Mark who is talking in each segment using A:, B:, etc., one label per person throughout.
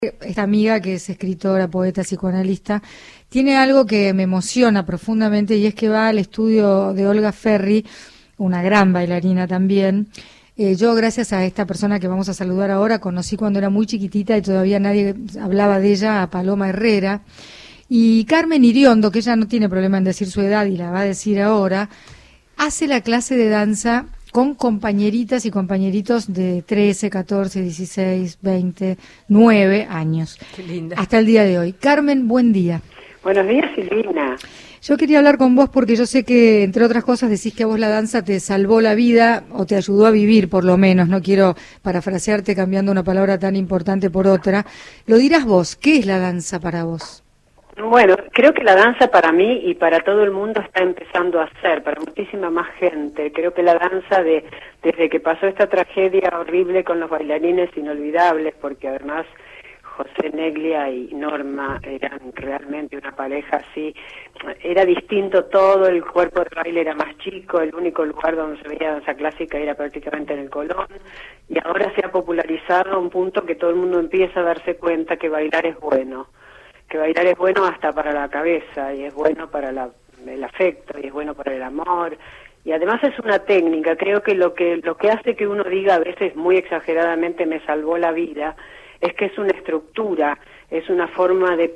A: Esta amiga que es escritora, poeta, psicoanalista, tiene algo que me emociona profundamente y es que va al estudio de Olga Ferri, una gran bailarina también. Yo, gracias a esta persona que vamos a saludar ahora, conocí cuando era muy chiquitita y todavía nadie hablaba de ella, a Paloma Herrera. Y Carmen Iriondo, que ella no tiene problema en decir su edad y la va a decir ahora, hace la clase de danza con compañeritas y compañeritos de 13, 14, 16, 20, 9 años.
B: Qué linda.
A: Hasta el día de hoy. Carmen, buen día.
C: Buenos días, Silvina.
A: Yo quería hablar con vos porque yo sé que, entre otras cosas, decís que a vos la danza te salvó la vida o te ayudó a vivir, por lo menos. No quiero parafrasearte cambiando una palabra tan importante por otra. Lo dirás vos, ¿qué es la danza para vos?
C: Bueno, creo que la danza para mí y para todo el mundo está empezando a ser, para muchísima más gente. Creo que la danza, desde que pasó esta tragedia horrible con los bailarines inolvidables, porque además José Neglia y Norma eran realmente una pareja así, era distinto todo, el cuerpo de baile era más chico, el único lugar donde se veía danza clásica era prácticamente en el Colón, y ahora se ha popularizado a un punto que todo el mundo empieza a darse cuenta que bailar es bueno. Que bailar es bueno hasta para la cabeza, y es bueno para el afecto, y es bueno para el amor, y además es una técnica. Creo que lo que hace que uno diga a veces muy exageradamente me salvó la vida, es que es una estructura, es una forma de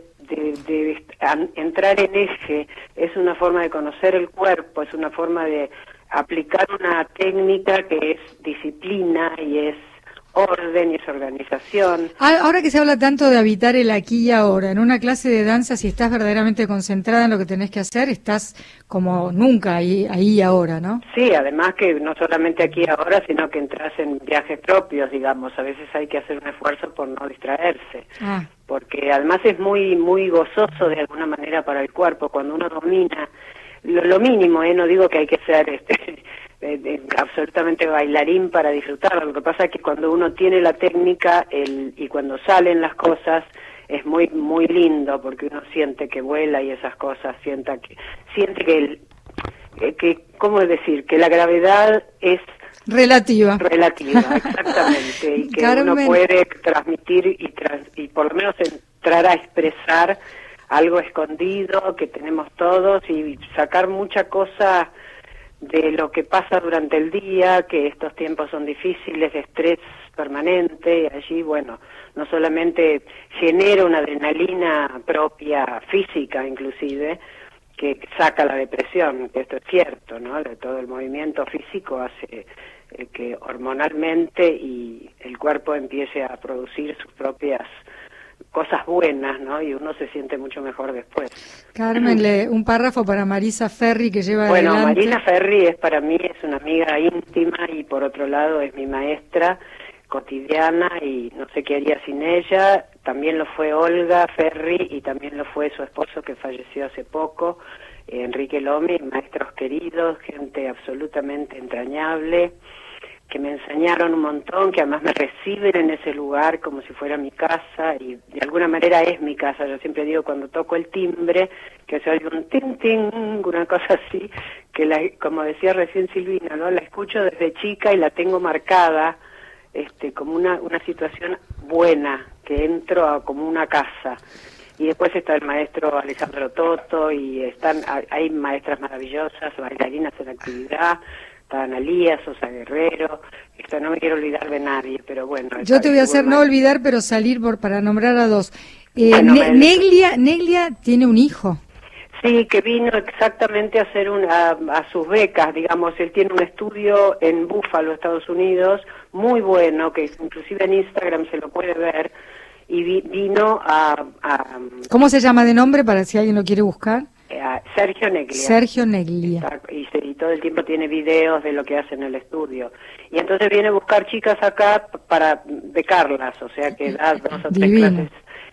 C: entrar en eje, es una forma de conocer el cuerpo, es una forma de aplicar una técnica que es disciplina y es orden y es organización.
A: Ahora que se habla tanto de habitar el aquí y ahora, en una clase de danza, si estás verdaderamente concentrada en lo que tenés que hacer, estás como nunca ahí y ahora, ¿no?
C: Sí, además que no solamente aquí y ahora, sino que entras en viajes propios, digamos. A veces hay que hacer un esfuerzo por no distraerse. Porque además es muy gozoso de alguna manera para el cuerpo, cuando uno domina lo mínimo, no digo que hay que ser absolutamente bailarín para disfrutarlo. Lo que pasa es que cuando uno tiene la técnica y cuando salen las cosas es muy lindo, porque uno siente que vuela y esas cosas, siente que ¿cómo decir? Que la gravedad es relativa, exactamente, y que
A: Carmen,
C: uno puede transmitir y por lo menos entrar a expresar algo escondido que tenemos todos y sacar mucha cosa de lo que pasa durante el día, que estos tiempos son difíciles, de estrés permanente, y allí, bueno, no solamente genera una adrenalina propia, física inclusive, que saca la depresión, que esto es cierto, ¿no? Todo el movimiento físico hace que hormonalmente y el cuerpo empiece a producir sus propias cosas buenas, ¿no? Y uno se siente mucho mejor después.
A: Carmen, un párrafo para Marisa Ferri que lleva
C: Bueno,
A: adelante.
C: Marisa Ferri para mí es una amiga íntima y por otro lado es mi maestra cotidiana y no sé qué haría sin ella. También lo fue Olga Ferri y también lo fue su esposo que falleció hace poco, Enrique Lomi, maestros queridos, gente absolutamente entrañable, que me enseñaron un montón, que además me reciben en ese lugar como si fuera mi casa, y de alguna manera es mi casa. Yo siempre digo, cuando toco el timbre, que se oye un tin tin, una cosa así, que como decía recién Silvina, ¿no? La escucho desde chica y la tengo marcada, como una situación buena, que entro como una casa. Y después está el maestro Alejandro Toto, y hay maestras maravillosas, bailarinas en actividad, está Analía, Sosa Guerrero, no me quiero olvidar de nadie, pero bueno.
A: Yo te voy a hacer no olvidar, pero salir para nombrar a dos.
C: Bueno,
A: Neglia tiene un hijo.
C: Sí, que vino exactamente a hacer a sus becas, digamos. Él tiene un estudio en Buffalo, Estados Unidos, muy bueno, que inclusive en Instagram se lo puede ver, y vino
A: ¿Cómo se llama de nombre para si alguien lo quiere buscar?
C: Sergio Neglia.
A: Sergio Neglia.
C: Y todo el tiempo tiene videos de lo que hace en el estudio. Y entonces viene a buscar chicas acá para becarlas, o sea que da 2 o 3 clases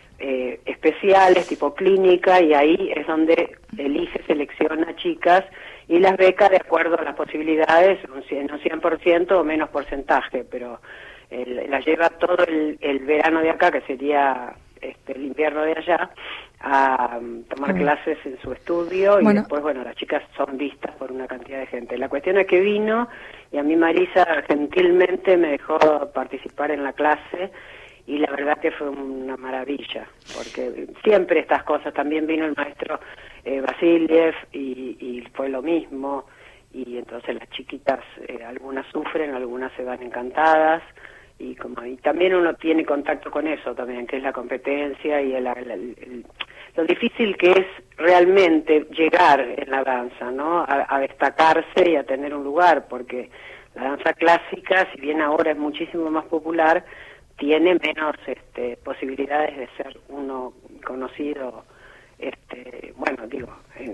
C: especiales, tipo clínica, y ahí es donde selecciona chicas y las beca de acuerdo a las posibilidades, en un 100% o menos porcentaje, pero las lleva todo el verano de acá, que sería el invierno de allá, a tomar clases en su estudio y después, las chicas son vistas por una cantidad de gente. La cuestión es que vino y a mí Marisa gentilmente me dejó participar en la clase y la verdad que fue una maravilla, porque siempre estas cosas, también vino el maestro Vasiliev y fue lo mismo, y entonces las chiquitas, algunas sufren, algunas se van encantadas, y también uno tiene contacto con eso también, que es la competencia y lo difícil que es realmente llegar en la danza, ¿no? A destacarse y a tener un lugar, porque la danza clásica, si bien ahora es muchísimo más popular, tiene menos posibilidades de ser uno conocido, bueno, digo,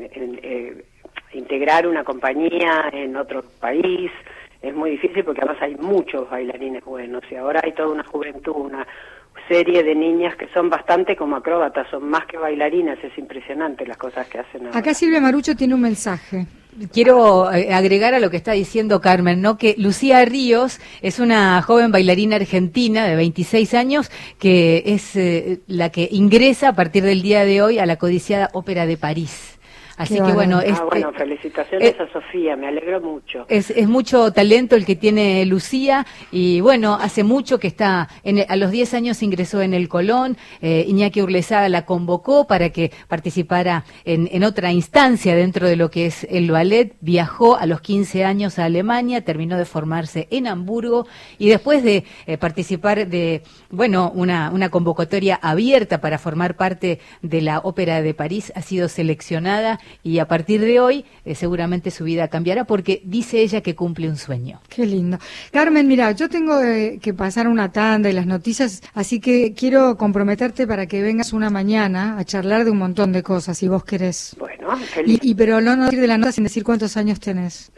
C: integrar una compañía en otro país es muy difícil, porque además hay muchos bailarines buenos, y ahora hay toda una juventud, una serie de niñas que son bastante como acróbatas, son más que bailarinas, es impresionante las cosas que hacen ahora.
A: Acá Silvia Marucho tiene un mensaje.
B: Quiero agregar a lo que está diciendo Carmen, ¿no? Que Lucía Ríos es una joven bailarina argentina de 26 años que es la que ingresa a partir del día de hoy a la codiciada Ópera de París. Así que bueno,
C: bueno, felicitaciones a Sofía, me alegro mucho.
B: Es mucho talento el que tiene Lucía, y bueno, hace mucho que está, a los 10 años ingresó en el Colón, Iñaki Urlezada la convocó para que participara en otra instancia dentro de lo que es el ballet, viajó a los 15 años a Alemania, terminó de formarse en Hamburgo, y después de participar de, bueno, una convocatoria abierta para formar parte de la Ópera de París, ha sido seleccionada, y a partir de hoy seguramente su vida cambiará, porque dice ella que cumple un sueño.
A: Qué lindo. Carmen, mira, yo tengo que pasar una tanda y las noticias, así que quiero comprometerte para que vengas una mañana a charlar de un montón de cosas, si vos querés.
C: Bueno, feliz.
A: Pero no decir de la nota sin decir cuántos años tenés.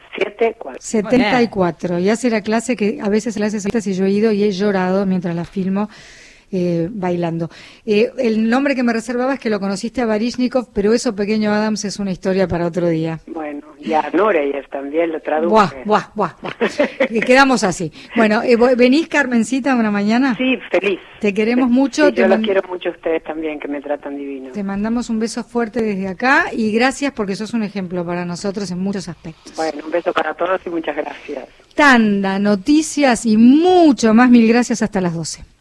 A: 74. Y hace la clase que a veces la hace y yo he ido y he llorado mientras la filmo. Bailando. El nombre que me reservaba es que lo conociste a Baryshnikov, pero eso, Pequeño Adams, es una historia para otro día.
C: Bueno, y a Nureyev también lo traduje.
A: Buah. Quedamos así. Bueno, ¿venís, Carmencita, una mañana?
C: Sí, feliz.
A: Te queremos mucho.
C: Sí, yo los quiero mucho a ustedes también, que me tratan divino.
A: Te mandamos un beso fuerte desde acá y gracias porque sos un ejemplo para nosotros en muchos aspectos.
C: Bueno, un beso para todos y muchas gracias.
A: Tanda, noticias y mucho más. Mil gracias, hasta las 12.